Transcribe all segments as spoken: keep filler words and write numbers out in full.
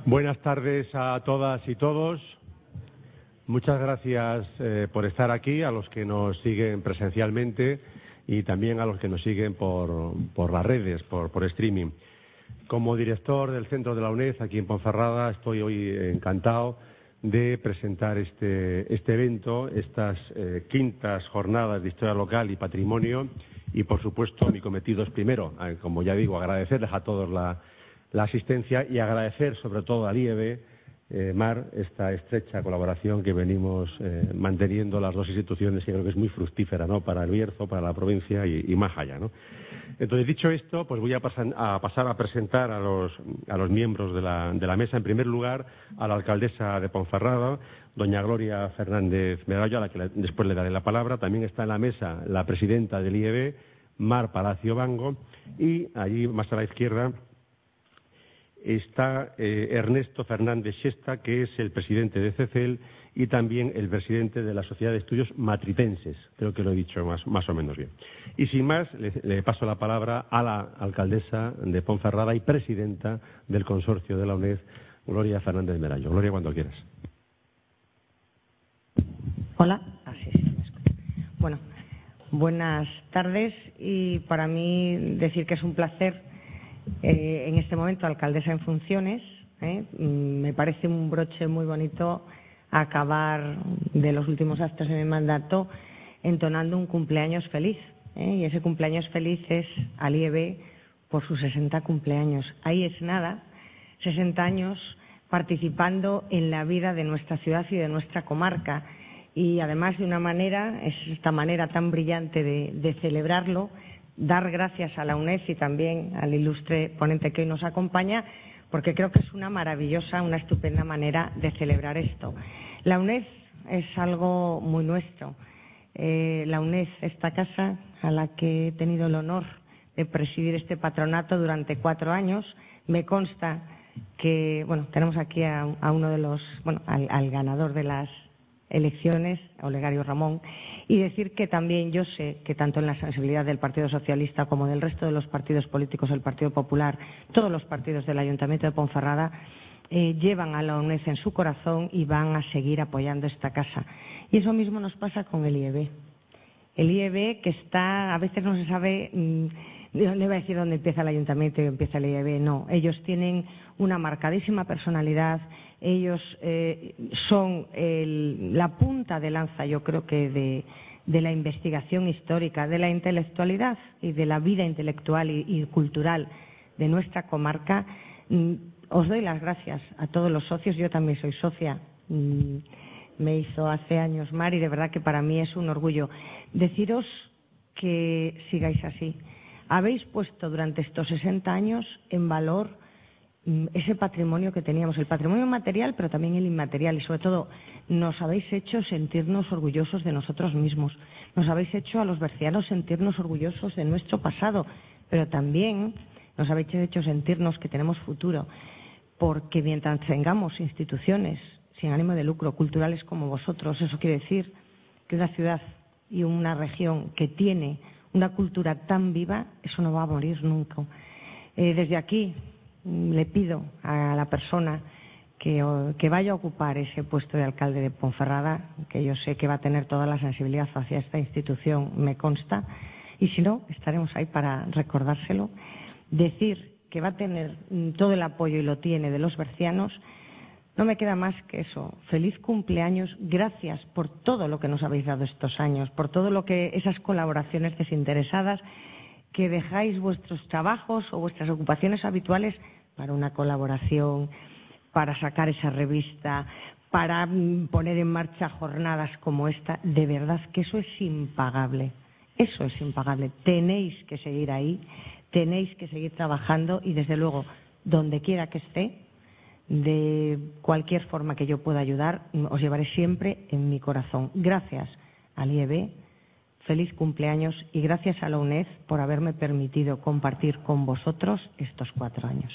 Buenas tardes a todas y todos. Muchas gracias eh, por estar aquí, a los que nos siguen presencialmente y también a los que nos siguen por, por las redes, por, por streaming. Como director del Centro de la UNED aquí en Ponferrada, estoy hoy encantado de presentar este, este evento, estas eh, quintas jornadas de historia local y patrimonio, y por supuesto mi cometido es primero, eh, como ya digo, agradecerles a todos la, la asistencia y agradecer sobre todo a I E B, eh, Mar, esta estrecha colaboración que venimos eh, manteniendo las dos instituciones, que creo que es muy fructífera, ¿no?, para el Bierzo, para la provincia y, y más allá, ¿no? Entonces, dicho esto, pues voy a, pasar a pasar a presentar a los, a los miembros de la, de la mesa. En primer lugar, a la alcaldesa de Ponferrada, doña Gloria Fernández Medallo, a la que le, después le daré la palabra. También está en la mesa la presidenta del I E B, Mar Palacio Bango, y allí, más a la izquierda, está eh, Ernesto Fernández Xesta, que es el presidente de CECEL y también el presidente de la Sociedad de Estudios Matritenses. Creo que lo he dicho más, más o menos bien. Y sin más, le, le paso la palabra a la alcaldesa de Ponferrada y presidenta del consorcio de la UNED, Gloria Fernández Medallo. Gloria, cuando quieras. Hola. Ah, sí, sí, me escucho. Bueno, buenas tardes, y para mí decir que es un placer eh, en este momento alcaldesa en funciones. ¿eh? Me parece un broche muy bonito acabar de los últimos actos de mi mandato entonando un cumpleaños feliz. ¿eh? Y ese cumpleaños feliz es al I E B por sus sesenta cumpleaños. Ahí es nada, sesenta años participando en la vida de nuestra ciudad y de nuestra comarca. Y además de una manera, es esta manera tan brillante de, de celebrarlo, dar gracias a la UNED y también al ilustre ponente que hoy nos acompaña, porque creo que es una maravillosa, una estupenda manera de celebrar esto. La UNED es algo muy nuestro. Eh, la UNED, esta casa a la que he tenido el honor de presidir este patronato durante cuatro años, me consta que, bueno, tenemos aquí a, a uno de los, bueno, al, al ganador de las elecciones, Olegario Ramón, y decir que también yo sé que tanto en la sensibilidad del Partido Socialista como del resto de los partidos políticos, el Partido Popular, todos los partidos del Ayuntamiento de Ponferrada eh, llevan a la UNED en su corazón y van a seguir apoyando esta casa. Y eso mismo nos pasa con el I E B. El I E B, que está, a veces no se sabe, mmm, no le voy a decir dónde empieza el Ayuntamiento y empieza el I E B, no. Ellos tienen una marcadísima personalidad. Ellos eh, son el, la punta de lanza, yo creo que, de, de la investigación histórica, de la intelectualidad y de la vida intelectual y, y cultural de nuestra comarca. Mm, os doy las gracias a todos los socios. Yo también soy socia. Mm, me hizo hace años Mar, y de verdad que para mí es un orgullo. Deciros que sigáis así. Habéis puesto durante estos sesenta años en valor ese patrimonio que teníamos, el patrimonio material, pero también el inmaterial, y sobre todo nos habéis hecho sentirnos orgullosos de nosotros mismos, nos habéis hecho a los bercianos sentirnos orgullosos de nuestro pasado, pero también nos habéis hecho sentirnos que tenemos futuro, porque mientras tengamos instituciones sin ánimo de lucro, culturales como vosotros, eso quiere decir que una ciudad y una región que tiene una cultura tan viva, eso no va a morir nunca. Eh, desde aquí le pido a la persona que, que vaya a ocupar ese puesto de alcalde de Ponferrada, que yo sé que va a tener toda la sensibilidad hacia esta institución, me consta, y si no, estaremos ahí para recordárselo, decir que va a tener todo el apoyo, y lo tiene, de los bercianos. No me queda más que eso. Feliz cumpleaños. Gracias por todo lo que nos habéis dado estos años, por todo lo que, esas colaboraciones desinteresadas, que dejáis vuestros trabajos o vuestras ocupaciones habituales para una colaboración, para sacar esa revista, para poner en marcha jornadas como esta. De verdad que eso es impagable. Eso es impagable. Tenéis que seguir ahí, tenéis que seguir trabajando, y desde luego, donde quiera que esté, de cualquier forma que yo pueda ayudar, os llevaré siempre en mi corazón. Gracias al I E B. Feliz cumpleaños, y gracias a la UNED por haberme permitido compartir con vosotros estos cuatro años.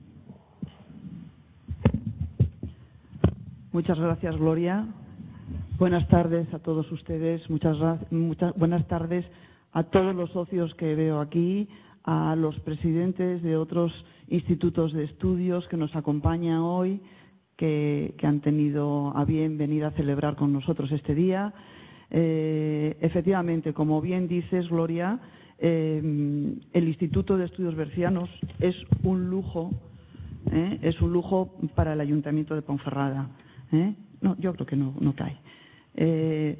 Muchas gracias, Gloria. Buenas tardes a todos ustedes, muchas, muchas buenas tardes a todos los socios que veo aquí, a los presidentes de otros institutos de estudios que nos acompañan hoy, que, que han tenido a bien venir a celebrar con nosotros este día. Eh, efectivamente, como bien dices, Gloria, eh, el Instituto de Estudios Bercianos es un lujo, ¿eh? es un lujo para el Ayuntamiento de Ponferrada. ¿eh? No, yo creo que no, no cae. Eh,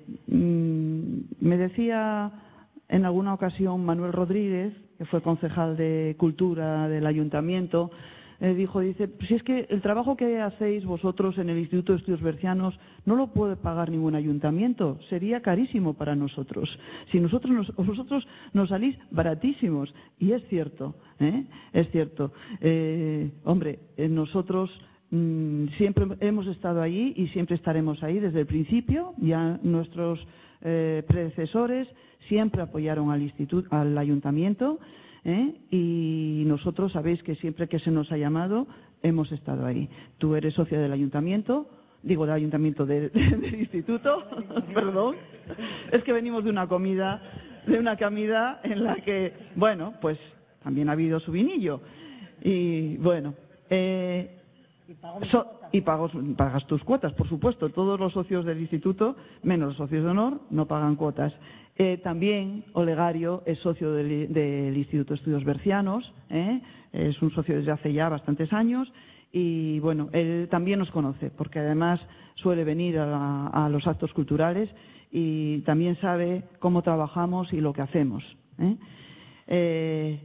me decía en alguna ocasión Manuel Rodríguez, que fue concejal de Cultura del Ayuntamiento, eh, dijo, dice, si es que el trabajo que hacéis vosotros en el Instituto de Estudios Bercianos no lo puede pagar ningún ayuntamiento, sería carísimo para nosotros. Si nosotros nos, vosotros nos salís baratísimos. Y es cierto, ¿eh? es cierto. Eh, hombre, eh, nosotros mmm, siempre hemos estado allí y siempre estaremos ahí desde el principio. Ya nuestros eh, predecesores siempre apoyaron al instituto, al ayuntamiento. ¿Eh? Y nosotros sabéis que siempre que se nos ha llamado hemos estado ahí. Tú eres socia del ayuntamiento, digo del ayuntamiento de, de, del instituto, perdón, es que venimos de una comida, de una comida en la que, bueno, pues también ha habido su vinillo. Y bueno, eh, so, y pagos, pagas tus cuotas, por supuesto. Todos los socios del instituto, menos los socios de honor, no pagan cuotas. Eh, también Olegario es socio del, del Instituto de Estudios Bercianos, ¿eh? es un socio desde hace ya bastantes años y, bueno, él también nos conoce porque además suele venir a, la, a los actos culturales y también sabe cómo trabajamos y lo que hacemos. ¿eh? Eh,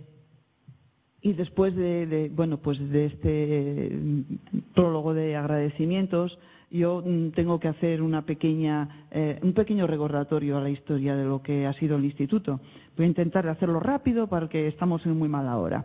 y después de, de, bueno, pues de este prólogo de agradecimientos, yo tengo que hacer una pequeña, eh, un pequeño recordatorio a la historia de lo que ha sido el instituto. Voy a intentar hacerlo rápido porque estamos en muy mala hora.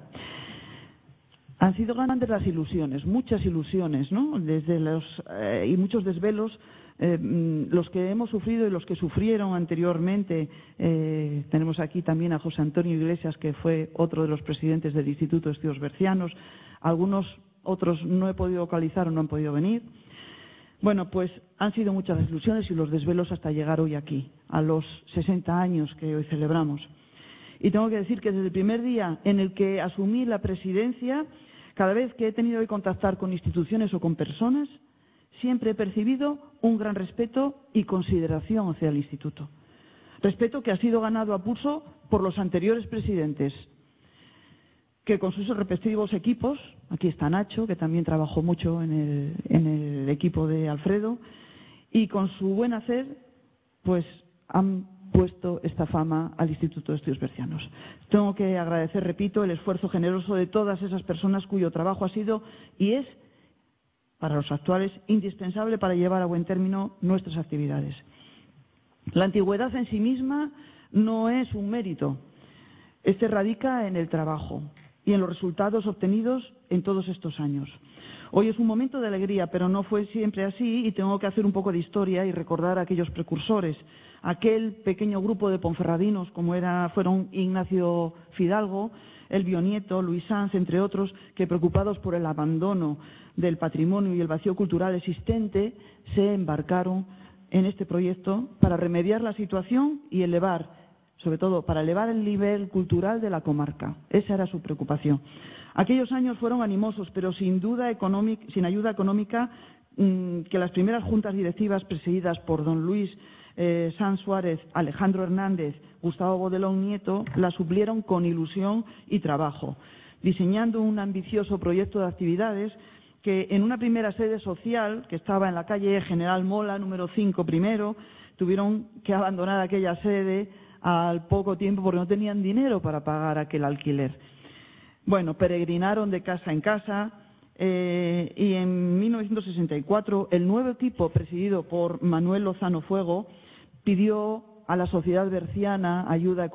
Han sido grandes las ilusiones, muchas ilusiones, ¿no? Desde los eh, y muchos desvelos, eh, los que hemos sufrido y los que sufrieron anteriormente. Eh, tenemos aquí también a José Antonio Iglesias, que fue otro de los presidentes del Instituto de Estudios Bercianos. Algunos otros no he podido localizar o no han podido venir. Bueno, pues han sido muchas las ilusiones y los desvelos hasta llegar hoy aquí, a los sesenta años que hoy celebramos. Y tengo que decir que desde el primer día en el que asumí la presidencia, cada vez que he tenido que contactar con instituciones o con personas, siempre he percibido un gran respeto y consideración hacia el instituto. Respeto que ha sido ganado a pulso por los anteriores presidentes, que con sus respectivos equipos, aquí está Nacho, que también trabajó mucho en el, en el equipo de Alfredo, y con su buen hacer, pues han puesto esta fama al Instituto de Estudios Bercianos. Tengo que agradecer, repito, el esfuerzo generoso de todas esas personas cuyo trabajo ha sido y es, para los actuales, indispensable para llevar a buen término nuestras actividades. La antigüedad en sí misma no es un mérito. Este radica en el trabajo y en los resultados obtenidos en todos estos años. Hoy es un momento de alegría, pero no fue siempre así y tengo que hacer un poco de historia y recordar a aquellos precursores, aquel pequeño grupo de ponferradinos como era, fueron Ignacio Fidalgo, Elvio Nieto, Luis Sanz, entre otros, que preocupados por el abandono del patrimonio y el vacío cultural existente, se embarcaron en este proyecto para remediar la situación y elevar, sobre todo para elevar el nivel cultural de la comarca. Esa era su preocupación. Aquellos años fueron animosos, pero sin duda económica, sin ayuda económica mmm, que las primeras juntas directivas presididas por don Luis eh, Sanz Suárez, Alejandro Hernández, Gustavo Bodelón Nieto, la suplieron con ilusión y trabajo, diseñando un ambicioso proyecto de actividades que en una primera sede social, que estaba en la calle General Mola, número cinco primero, tuvieron que abandonar aquella sede al poco tiempo porque no tenían dinero para pagar aquel alquiler. Bueno, peregrinaron de casa en casa eh, y en mil novecientos sesenta y cuatro el nuevo equipo presidido por Manuel Lozano Fuego pidió a la sociedad berciana ayuda económica